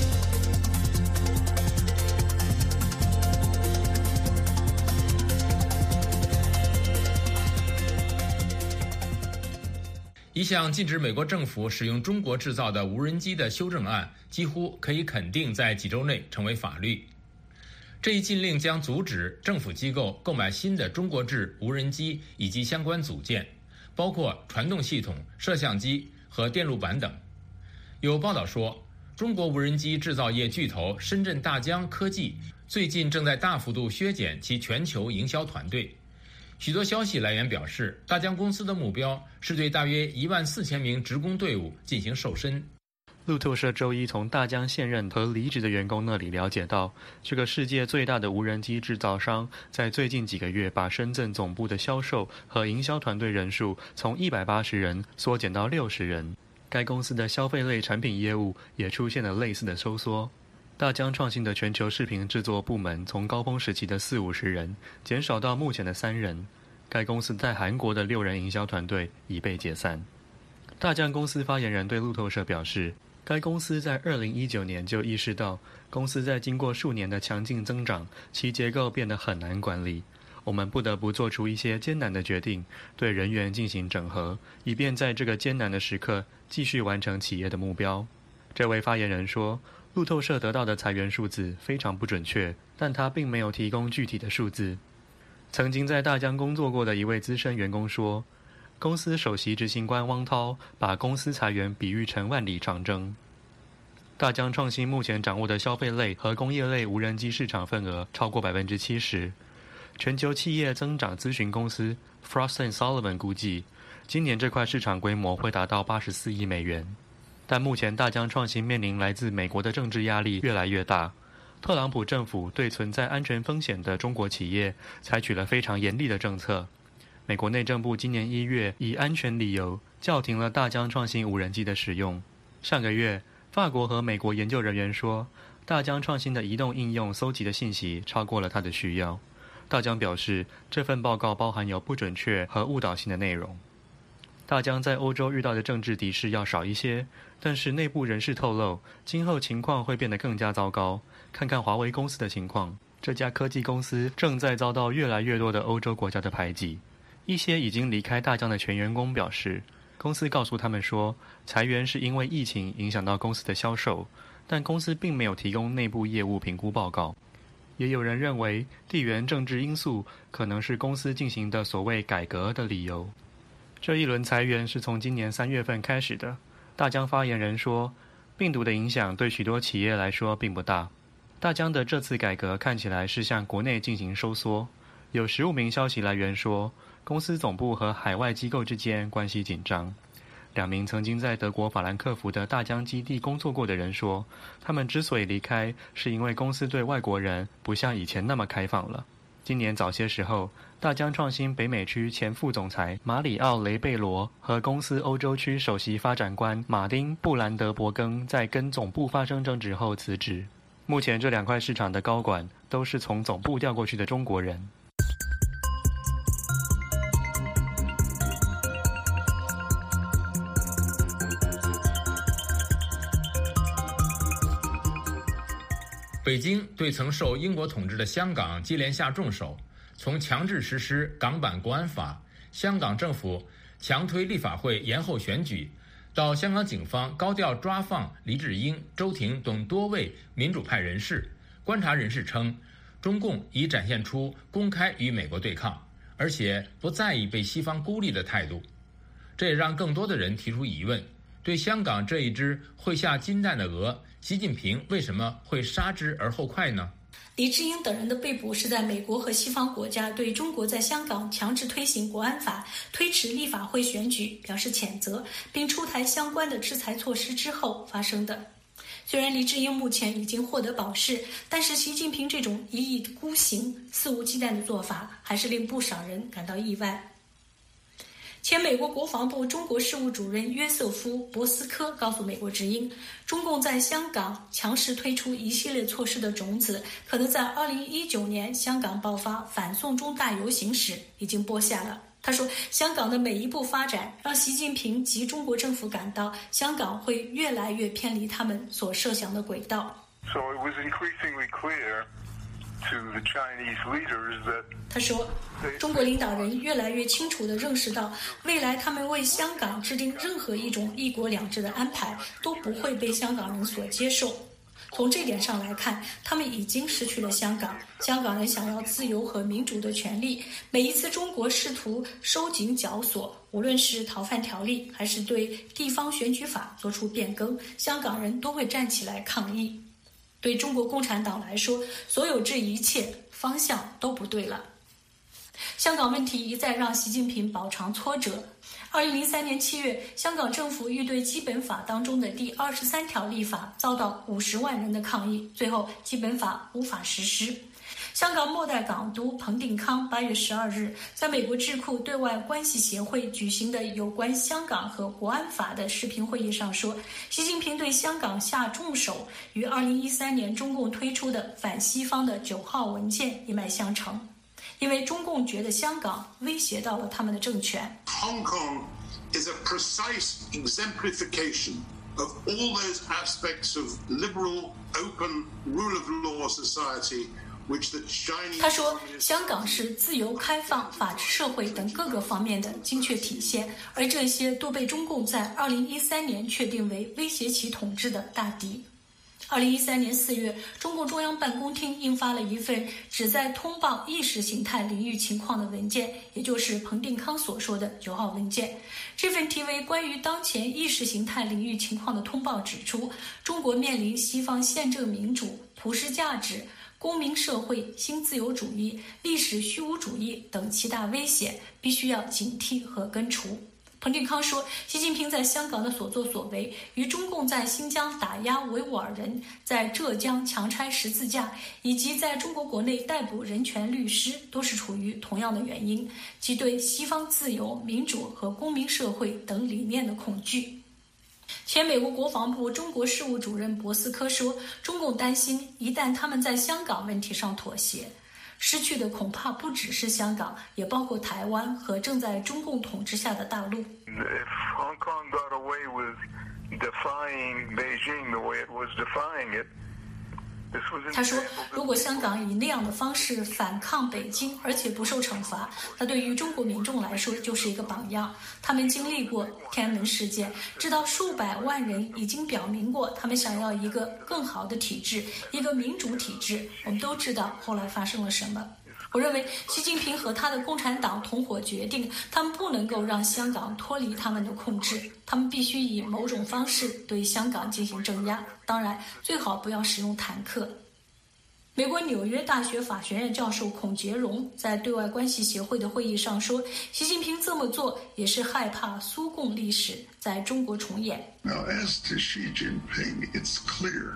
一项禁止美国政府使用中国制造的无人机的修正案，几乎可以肯定在几周内成为法律。这一禁令将阻止政府机构购买新的中国制无人机以及相关组件，包括传动系统、摄像机和电路板等。有报道说，中国无人机制造业巨头深圳大疆科技最近正在大幅度削减其全球营销团队。许多消息来源表示，大疆公司的目标是对大约14000名职工队伍进行瘦身。 路透社周一从大疆现任和离职的员工那里了解到，这个世界最大的无人机制造商在最近几个月把深圳总部的销售和营销团队人数从180人缩减到60人。该公司的消费类产品业务也出现了类似的收缩。大疆创新的全球视频制作部门从高峰时期的40-50人减少到目前的3人。该公司在韩国的6人营销团队已被解散。大疆公司发言人对路透社表示，该公司在2019年就意识到，公司在经过数年的强劲增长，其结构变得很难管理。我们不得不做出一些艰难的决定，对人员进行整合，以便在这个艰难的时刻继续完成企业的目标。这位发言人说，路透社得到的裁员数字非常不准确，但他并没有提供具体的数字。曾经在大疆工作过的一位资深员工说，公司首席执行官汪涛把公司裁员比喻成万里长征。大疆创新目前掌握的消费类和工业类无人机市场份额超过 70%。 全球企业增长咨询公司 Frost & Sullivan 估计，今年这块市场规模会达到84亿美元。但目前大疆创新面临来自美国的政治压力越来越大。特朗普政府对存在安全风险的中国企业采取了非常严厉的政策。美国内政部今年1月以安全理由叫停了大疆创新无人机的使用。上个月，法国和美国研究人员说，大疆创新的移动应用搜集的信息超过了它的需要。大疆表示，这份报告包含有不准确和误导性的内容。大疆在欧洲遇到的政治敌视要少一些，但是内部人士透露，今后情况会变得更加糟糕。看看华为公司的情况，这家科技公司正在遭到越来越多的欧洲国家的排挤。 一些已经离开大疆的全员工表示，公司告诉他们说，裁员是因为疫情影响到公司的销售，但公司并没有提供内部业务评估报告。也有人认为，地缘政治因素可能是公司进行的所谓改革的理由。这一轮裁员是从今年3月份开始的。大疆发言人说，病毒的影响对许多企业来说并不大。大疆的这次改革看起来是向国内进行收缩。有15名消息来源说，公司总部和海外机构之间关系紧张。2名曾经在德国法兰克福的大疆基地工作过的人说，他们之所以离开，是因为公司对外国人不像以前那么开放了。今年早些时候，大疆创新北美区前副总裁马里奥·雷贝罗和公司欧洲区首席发展官马丁·布兰德伯根在跟总部发生争执后辞职。目前这2块市场的高管都是从总部调过去的中国人。 北京对曾受英国统治的香港接连下重手，从强制实施港版国安法，香港政府强推立法会延后选举，到香港警方高调抓放黎智英、周庭等多位民主派人士。观察人士称，中共已展现出公开与美国对抗，而且不在意被西方孤立的态度。这也让更多的人提出疑问，对香港这一只会下金蛋的鹅，习近平为什么会杀之而后快呢？ 黎智英等人的被捕是在美国和西方国家对中国在香港强制推行国安法、推迟立法会选举表示谴责，并出台相关的制裁措施之后发生的。虽然黎智英目前已经获得保释，但是习近平这种一意孤行、肆无忌惮的做法，还是令不少人感到意外。前美国国防部中国事务主任约瑟夫·博斯科告诉美国之音，中共在香港强势推出一系列措施的种子，可能在2019年香港爆发反送中大游行时已经播下了。他说，香港的每一步发展让习近平及中国政府感到香港会越来越偏离他们所设想的轨道。 So it was increasingly clear to the Chinese leaders that 他说，中国领导人越来越清楚地认识到，未来他们为香港制定任何一种一国两制的安排都不会被香港人所接受。从这点上来看，他们已经失去了香港。香港人想要自由和民主的权利。每一次中国试图收紧绞索，无论是逃犯条例还是对地方选举法做出变更，香港人都会站起来抗议。对中国共产党来说，所有这一切方向都不对了。香港问题一再让习近平饱尝挫折。2003年7月，香港政府欲对基本法当中的第23条立法，遭到50万人的抗议，最后基本法无法实施。香港末代港督彭定康8月12日在美国智库对外关系协会举行的有关香港和国安法的视频会议上说，习近平对香港下重手，与2013年中共推出的反西方的9号文件一脉相承。因为中共觉得香港威胁到了他们的政权。 Hong Kong is a precise exemplification of all those aspects of liberal, open, rule of law society which the Chinese. 他说，香港是自由、开放、法治社会等各个方面的精确体现，而这些都被中共在2013年确定为威胁其统治的大敌。2013年4月，中共中央办公厅印发了一份旨在通报意识形态领域情况的文件，也就是彭定康所说的9号文件。这份题为《关于当前意识形态领域情况的通报》指出，中国面临西方宪政民主、普世价值、公民社会、新自由主义、历史虚无主义等7大威胁，必须要警惕和根除。彭定康说，习近平在香港的所作所为，与中共在新疆打压维吾尔人，在浙江强拆十字架，以及在中国国内逮捕人权律师，都是处于同样的原因，即对西方自由、民主和公民社会等理念的恐惧。前美国国防部中国事务主任博斯科说，中共担心一旦他们在香港问题上妥协，失去的恐怕不只是香港，也包括台湾和正在中共统治下的大陆。 If Hong Kong got away with defying Beijing the way it was defying it, 他说，如果香港以那样的方式反抗北京，而且不受惩罚，那对于中国民众来说就是一个榜样。他们经历过天安门事件，知道数百万人已经表明过他们想要一个更好的体制，一个民主体制。我们都知道后来发生了什么。我认为习近平和他的共产党同伙决定，他们不能够让香港脱离他们的控制，他们必须以某种方式对香港进行镇压，当然最好不要使用坦克。美国纽约大学法学院教授孔杰荣在对外关系协会的会议上说，习近平这么做也是害怕苏共历史在中国重演。 Now, as to Xi Jinping, it's clear,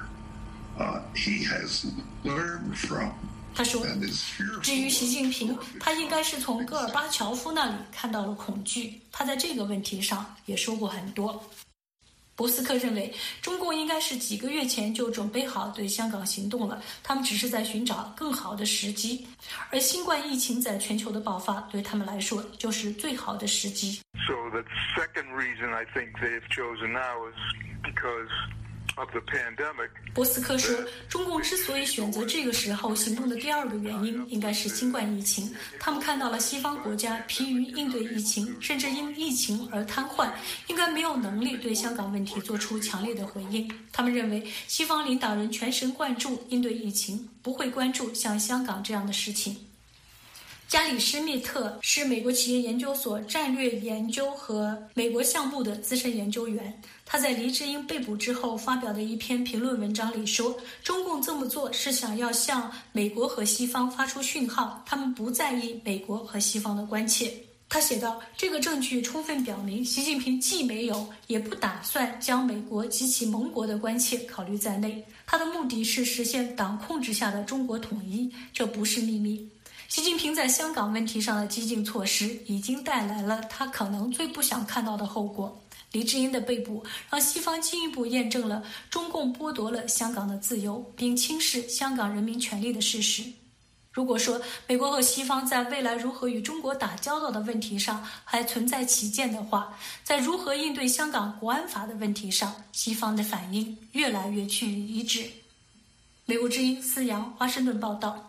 he has learned from 他说，至于习近平，他应该是从戈尔巴乔夫那里看到了恐惧，他在这个问题上也说过很多。博斯克认为，中共应该是几个月前就准备好对香港行动了，他们只是在寻找更好的时机，而新冠疫情在全球的爆发对他们来说就是最好的时机。 So the second reason I think they've chosen now is because 博斯克说，中共之所以选择这个时候行动的第二个原因应该是新冠疫情。他们看到了西方国家疲于应对疫情，甚至因疫情而瘫痪，应该没有能力对香港问题做出强烈的回应。他们认为西方领导人全神贯注应对疫情，不会关注像香港这样的事情。加里·施密特是美国企业研究所战略研究和美国项目的资深研究员。他在黎智英被捕之后发表的一篇评论文章里说，中共这么做是想要向美国和西方发出讯号，他们不在意美国和西方的关切。他写道，这个证据充分表明，习近平既没有也不打算将美国及其盟国的关切考虑在内，他的目的是实现党控制下的中国统一，这不是秘密。习近平在香港问题上的激进措施已经带来了他可能最不想看到的后果。黎智英的被捕让西方进一步验证了中共剥夺了香港的自由并轻视香港人民权利的事实。如果说美国和西方在未来如何与中国打交道的问题上还存在歧见的话，在如何应对香港国安法的问题上，西方的反应越来越趋于一致。美国之音思阳华盛顿报道。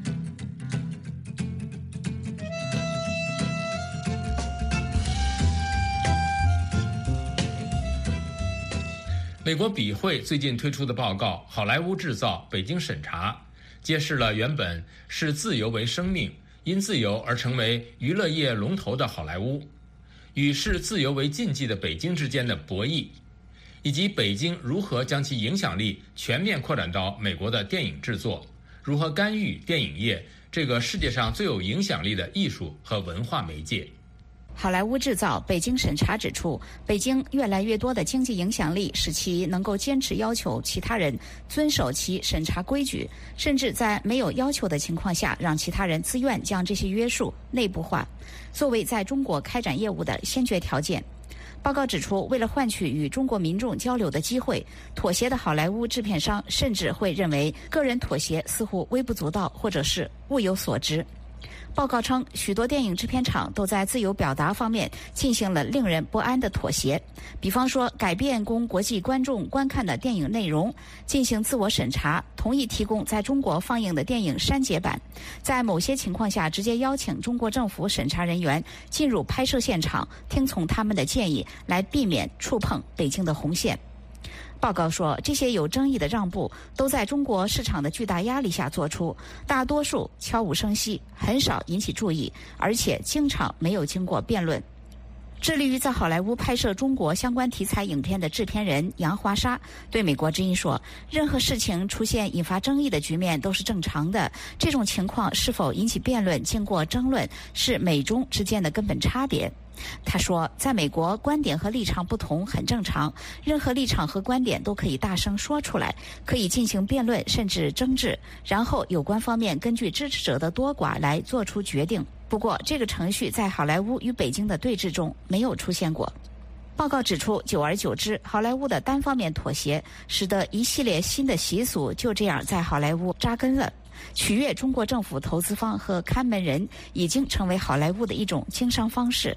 美国笔会最近推出的报告《好莱坞制造，北京审查》，揭示了原本视自由为生命，因自由而成为娱乐业龙头的好莱坞，与视自由为禁忌的北京之间的博弈，以及北京如何将其影响力全面扩展到美国的电影制作，如何干预电影业这个世界上最有影响力的艺术和文化媒介。 好莱坞制造，北京审查指出，北京越来越多的经济影响力使其能够坚持要求其他人遵守其审查规矩，甚至在没有要求的情况下，让其他人自愿将这些约束内部化，作为在中国开展业务的先决条件。报告指出，为了换取与中国民众交流的机会，妥协的好莱坞制片商甚至会认为个人妥协似乎微不足道，或者是物有所值。报告称，许多电影制片厂都在自由表达方面进行了令人不安的妥协，比方说改变供国际观众观看的电影内容，进行自我审查，同意提供在中国放映的电影删节版，在某些情况下直接邀请中国政府审查人员进入拍摄现场，听从他们的建议，来避免触碰北京的红线。报告说，这些有争议的让步都在中国市场的巨大压力下做出，大多数悄无声息，很少引起注意，而且经常没有经过辩论。致力于在好莱坞拍摄中国相关题材影片的制片人杨华沙对美国之音说，任何事情出现引发争议的局面都是正常的，这种情况是否引起辩论经过争论是美中之间的根本差别。他说，在美国，观点和立场不同很正常，任何立场和观点都可以大声说出来，可以进行辩论甚至争执，然后有关方面根据支持者的多寡来做出决定。不过，这个程序在好莱坞与北京的对峙中没有出现过。报告指出，久而久之，好莱坞的单方面妥协使得一系列新的习俗就这样在好莱坞扎根了。取悦中国政府投资方和看门人已经成为好莱坞的一种经商方式。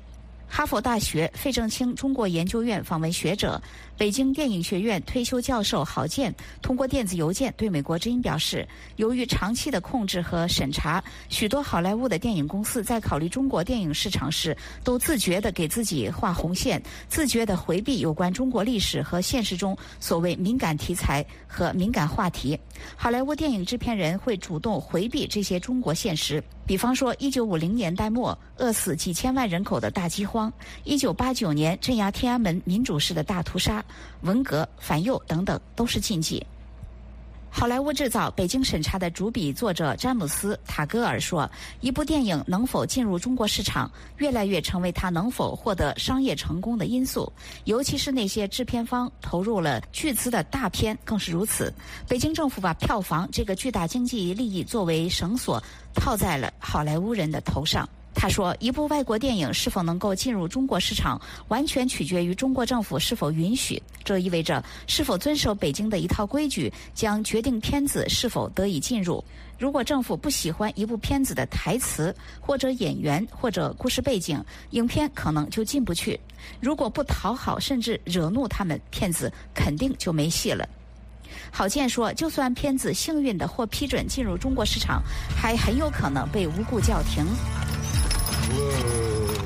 哈佛大学费正清中国研究院访问学者、北京电影学院退休教授郝建通过电子邮件对美国之音表示，由于长期的控制和审查，许多好莱坞的电影公司在考虑中国电影市场时，都自觉地给自己画红线，自觉地回避有关中国历史和现实中所谓敏感题材和敏感话题。好莱坞电影制片人会主动回避这些中国现实，比方说1950年代末饿死几千万人口的大饥荒，1989年镇压天安门民主式的大屠杀，文革、反右等等都是禁忌。好莱坞制造北京审查的主笔作者詹姆斯·塔戈尔说，一部电影能否进入中国市场，越来越成为它能否获得商业成功的因素，尤其是那些制片方投入了巨资的大片更是如此。北京政府把票房这个巨大经济利益作为绳索套在了好莱坞人的头上。他说，一部外国电影是否能够进入中国市场，完全取决于中国政府是否允许。这意味着是否遵守北京的一套规矩，将决定片子是否得以进入。如果政府不喜欢一部片子的台词，或者演员，或者故事背景，影片可能就进不去。如果不讨好甚至惹怒他们，片子肯定就没戏了。郝建说，就算片子幸运地获批准进入中国市场，还很有可能被无故叫停。 Whoa.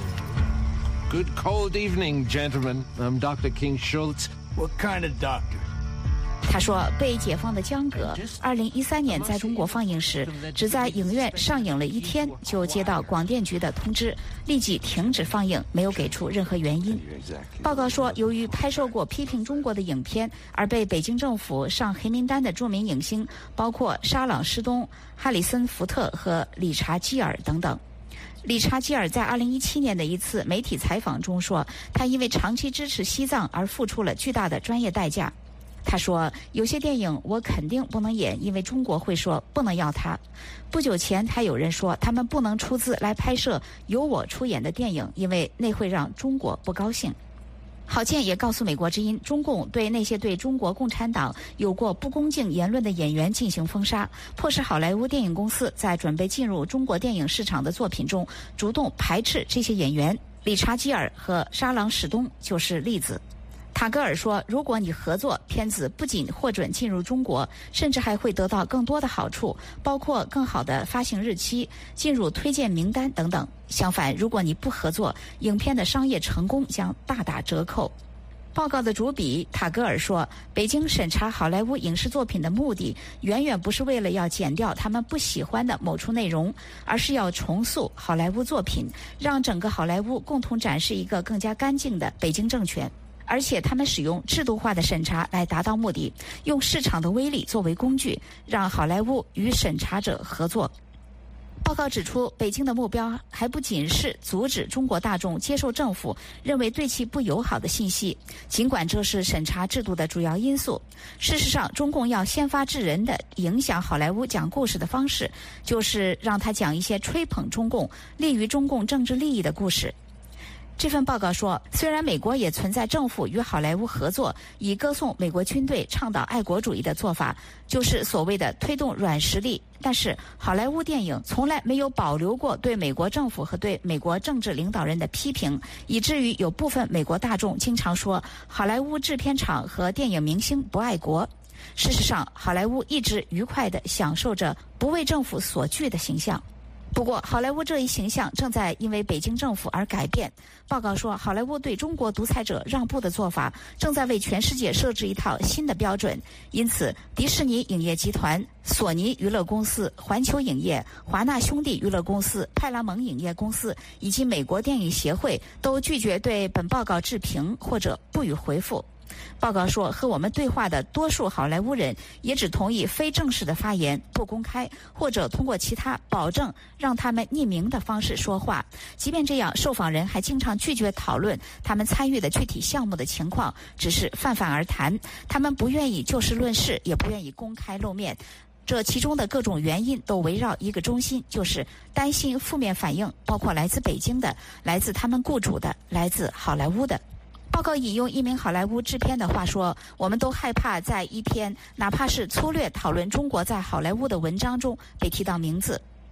Good cold evening, gentlemen. I'm Dr. King Schultz. What kind of doctor? 他说，被解放的江葛2013年在中国放映时，只在影院上映了1天，就接到广电局的通知，立即停止放映，没有给出任何原因。报告说，由于拍摄过批评中国的影片而被北京政府上黑名单的著名影星，包括沙朗·施东、哈里森·福特和理查·基尔等等。理查基尔在2017年的一次媒体采访中说，他因为长期支持西藏而付出了巨大的专业代价。他说，有些电影我肯定不能演，因为中国会说不能要它。不久前还有人说他们不能出资来拍摄由我出演的电影，因为那会让中国不高兴。郝建也告诉美国之音，中共对那些对中国共产党有过不恭敬言论的演员进行封杀，迫使好莱坞电影公司在准备进入中国电影市场的作品中主动排斥这些演员。理查基尔和沙朗·史东就是例子。塔戈尔说，如果你合作，片子不仅获准进入中国，甚至还会得到更多的好处，包括更好的发行日期、进入推荐名单等等。相反，如果你不合作，影片的商业成功将大打折扣。报告的主笔塔戈尔说，北京审查好莱坞影视作品的目的远远不是为了要剪掉他们不喜欢的某处内容，而是要重塑好莱坞作品，让整个好莱坞共同展示一个更加干净的北京政权。而且他们使用制度化的审查来达到目的，用市场的威力作为工具，让好莱坞与审查者合作。报告指出，北京的目标还不仅是阻止中国大众接受政府认为对其不友好的信息，尽管这是审查制度的主要因素。事实上，中共要先发制人地影响好莱坞讲故事的方式，就是让他讲一些吹捧中共、利于中共政治利益的故事。这份报告说，虽然美国也存在政府与好莱坞合作，以歌颂美国军队、倡导爱国主义的做法，就是所谓的推动软实力，但是好莱坞电影从来没有保留过对美国政府和对美国政治领导人的批评，以至于有部分美国大众经常说好莱坞制片厂和电影明星不爱国。事实上，好莱坞一直愉快地享受着不为政府所惧的形象。不过，好莱坞这一形象正在因为北京政府而改变。报告说，好莱坞对中国独裁者让步的做法正在为全世界设置一套新的标准。因此，迪士尼影业集团、索尼娱乐公司、环球影业、华纳兄弟娱乐公司、派拉蒙影业公司以及美国电影协会都拒绝对本报告置评或者不予回复。报告说，和我们对话的多数好莱坞人也只同意非正式的发言，不公开，或者通过其他保证让他们匿名的方式说话。即便这样，受访人还经常拒绝讨论他们参与的具体项目的情况，只是泛泛而谈。他们不愿意就事论事，也不愿意公开露面。这其中的各种原因都围绕一个中心，就是担心负面反应，包括来自北京的、来自他们雇主的、来自好莱坞的。报告引用一名好莱坞制片的话说，我们都害怕在一篇哪怕是粗略讨论中国在好莱坞的文章中被提到名字。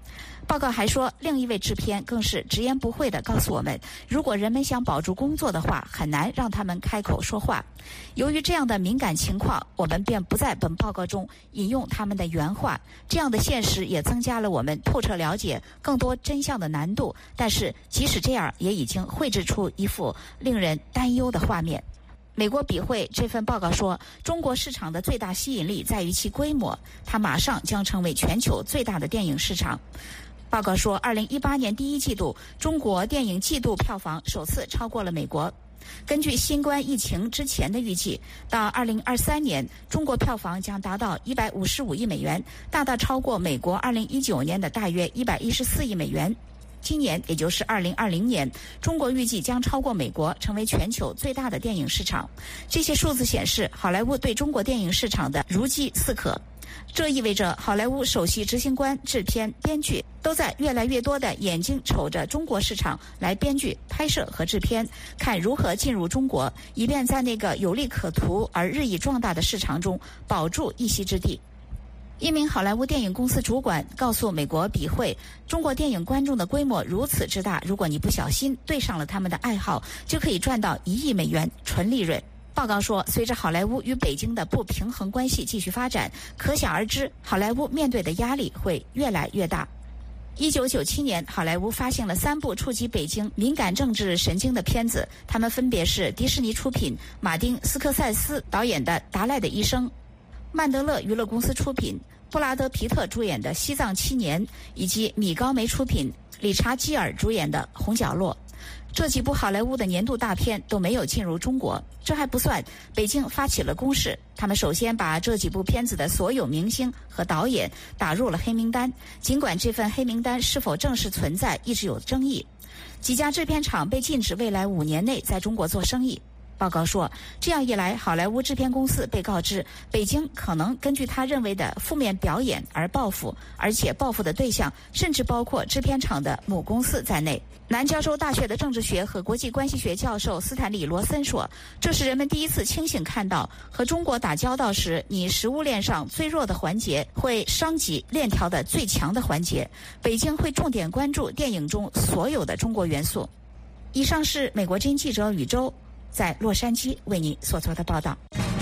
报告还说，另一位制片更是直言不讳地告诉我们，如果人们想保住工作的话，很难让他们开口说话。由于这样的敏感情况，我们便不在本报告中引用他们的原话。这样的现实也增加了我们透彻了解更多真相的难度，但是即使这样，也已经绘制出一幅令人担忧的画面。美国笔会这份报告说，中国市场的最大吸引力在于其规模，它马上将成为全球最大的电影市场。报告说，2018年第一季度，中国电影季度票房首次超过了美国。根据新冠疫情之前的预计，到2023年，中国票房将达到155亿美元，大大超过美国2019年的大约114亿美元。今年，也就是2020年，中国预计将超过美国，成为全球最大的电影市场。这些数字显示，好莱坞对中国电影市场的如饥似渴。这意味着好莱坞首席执行官、制片、编剧都在越来越多的眼睛瞅着中国市场来编剧、拍摄和制片，看如何进入中国，以便在那个有利可图而日益壮大的市场中保住一席之地。一名好莱坞电影公司主管告诉美国笔会，中国电影观众的规模如此之大，如果你不小心对上了他们的爱好，就可以赚到1亿美元纯利润。报告说，随着好莱坞与北京的不平衡关系继续发展，可想而知，好莱坞面对的压力会越来越大。1997年，好莱坞发行了3部触及北京敏感政治神经的片子，它们分别是迪士尼出品、马丁·斯科塞斯导演的《达赖的医生》，曼德勒娱乐公司出品、布拉德·皮特主演的《西藏7年》，以及米高梅出品、理查·基尔主演的《红角落》。这几部好莱坞的年度大片都没有进入中国，这还不算，北京发起了攻势，他们首先把这几部片子的所有明星和导演打入了黑名单，尽管这份黑名单是否正式存在一直有争议。几家制片厂被禁止未来5年内在中国做生意。报告说，这样一来，好莱坞制片公司被告知，北京可能根据他认为的负面表演而报复，而且报复的对象甚至包括制片厂的母公司在内。南加州大学的政治学和国际关系学教授斯坦利·罗森说，这是人们第一次清醒看到，和中国打交道时，你食物链上最弱的环节会伤及链条的最强的环节。北京会重点关注电影中所有的中国元素。以上是美国之音记者宇宙在洛杉矶为你所做的报道。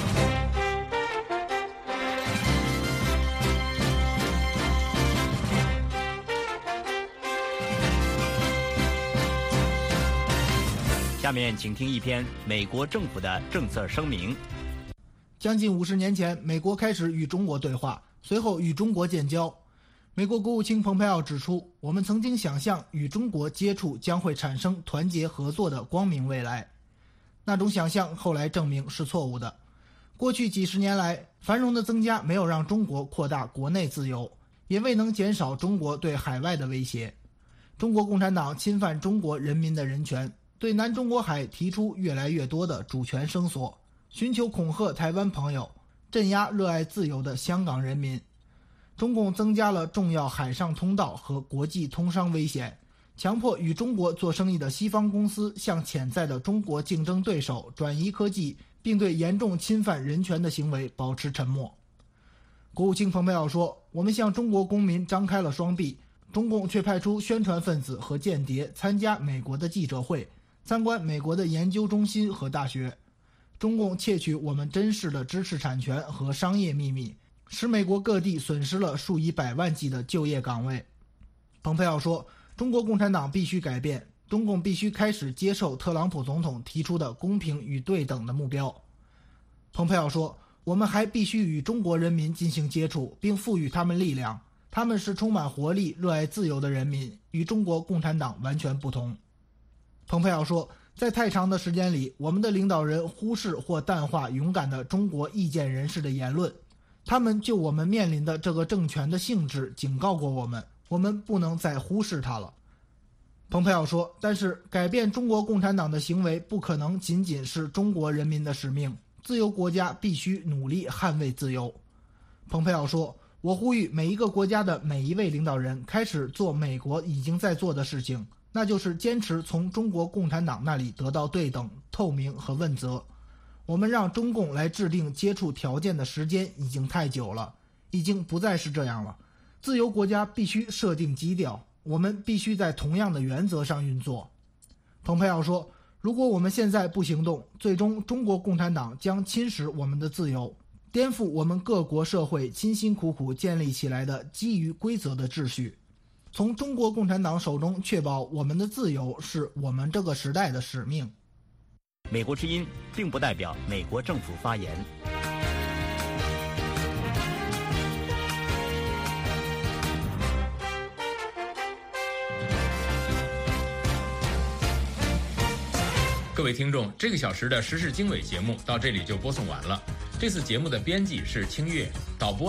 下面请听一篇美国政府的政策声明。 将近50年前，美国开始与中国对话，随后与中国建交。美国国务卿蓬佩奥指出，我们曾经想象与中国接触将会产生团结合作的光明未来。那种想象后来证明是错误的。过去几十年来，繁荣的增加没有让中国扩大国内自由，也未能减少中国对海外的威胁。中国共产党侵犯中国人民的人权，对南中国海提出越来越多的主权声索，寻求恐吓台湾朋友，镇压热爱自由的香港人民。中共增加了重要海上通道和国际通商危险，强迫与中国做生意的西方公司向潜在的中国竞争对手转移科技，并对严重侵犯人权的行为保持沉默。国务卿蓬佩奥说，我们向中国公民张开了双臂，中共却派出宣传分子和间谍参加美国的记者会，参观美国的研究中心和大学。中共窃取我们珍视的知识产权和商业秘密，使美国各地损失了数以百万计的就业岗位。蓬佩奥说，中国共产党必须改变，中共必须开始接受特朗普总统提出的公平与对等的目标。蓬佩奥说，我们还必须与中国人民进行接触，并赋予他们力量，他们是充满活力、热爱自由的人民，与中国共产党完全不同。蓬佩奥说，在太长的时间里，我们的领导人忽视或淡化勇敢的中国意见人士的言论，他们就我们面临的这个政权的性质警告过我们，我们不能再忽视它了。蓬佩奥说，但是改变中国共产党的行为不可能仅仅是中国人民的使命，自由国家必须努力捍卫自由。蓬佩奥说，我呼吁每一个国家的每一位领导人开始做美国已经在做的事情，那就是坚持从中国共产党那里得到对等、透明和问责。我们让中共来制定接触条件的时间已经太久了，已经不再是这样了。 自由国家必须设定基调，我们必须在同样的原则上运作。蓬佩奥说，如果我们现在不行动，最终中国共产党将侵蚀我们的自由，颠覆我们各国社会辛辛苦苦建立起来的基于规则的秩序。从中国共产党手中确保我们的自由是我们这个时代的使命。 美国之音并不代表美国政府发言。 各位听众，这个小时的时事经纬节目到这里就播送完了。这次节目的编辑是清月，导播